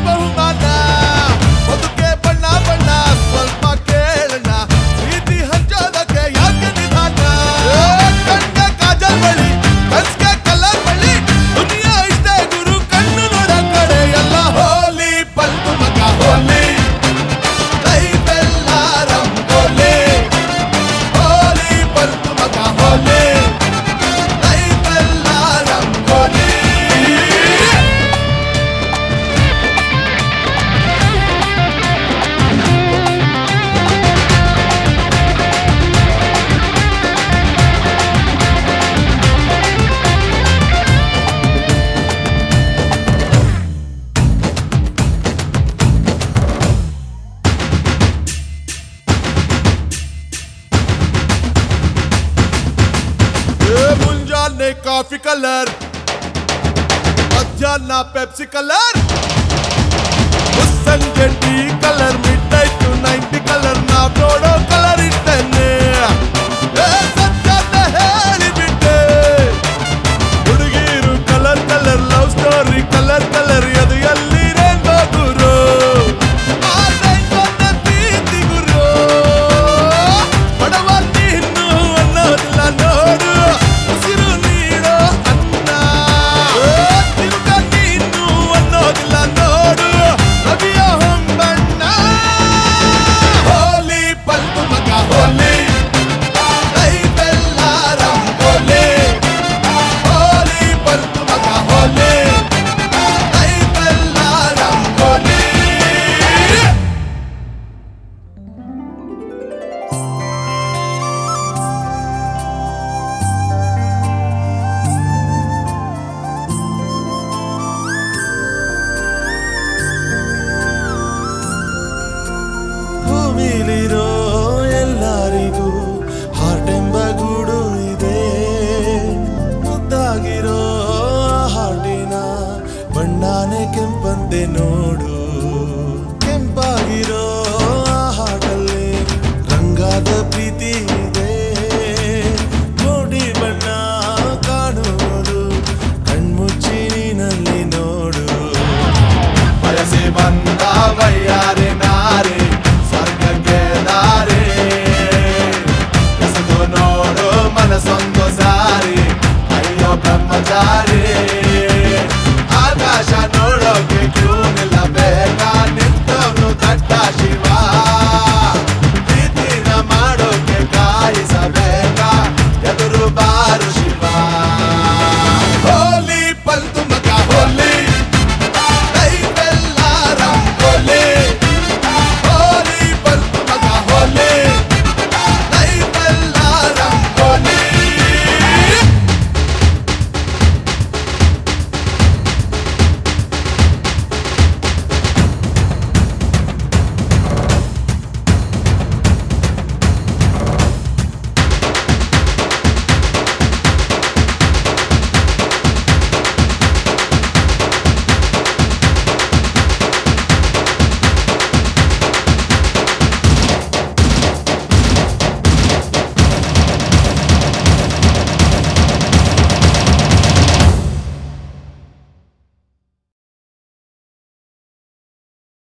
ಬಹುಮಾನ ಬದುಕೆ ಬಣ್ಣ ಬಣ್ಣ ಸ್ವಲ್ಪ ಕೇಳಣ್ಣ ಪ್ರೀತಿ ಹಂಚೋದಕ್ಕೆ ಯಾಕೆ ನಿಧಾನ ಕಣ್ಗೆ ಕಾಜಲ್ ಬಳಿ ಕನ್ಸ್ಗೆ ಕಲರ್ ಬಳಿ ದುನಿಯಾ ಇಷ್ಟೇ ಗುರು ಕಣ್ಣು ನೋಡ ಕಡೆ ಎಲ್ಲ ಹೋಲಿ ಬಂತು ಮಗ ಹೋಲಿ ಲೈಫ್ ಎಲ್ಲ ರಂಗೋಲಿ ಹೋಲಿ ಬಂತು ಮಗ ಹೋಲಿ ಲೈಫ್ ಎಲ್ಲ ರಂಗೋಲಿ ಮುಂಜಾನೆ ಕಾಫಿ ಕಲರ್ ಮಧ್ಯಾಹ್ನ ಪೆಪ್ಸಿ ಕಲರ್ ಸಂಜೆ tea colour midnight 90 colour ನಾವ್ ನೋಡೋ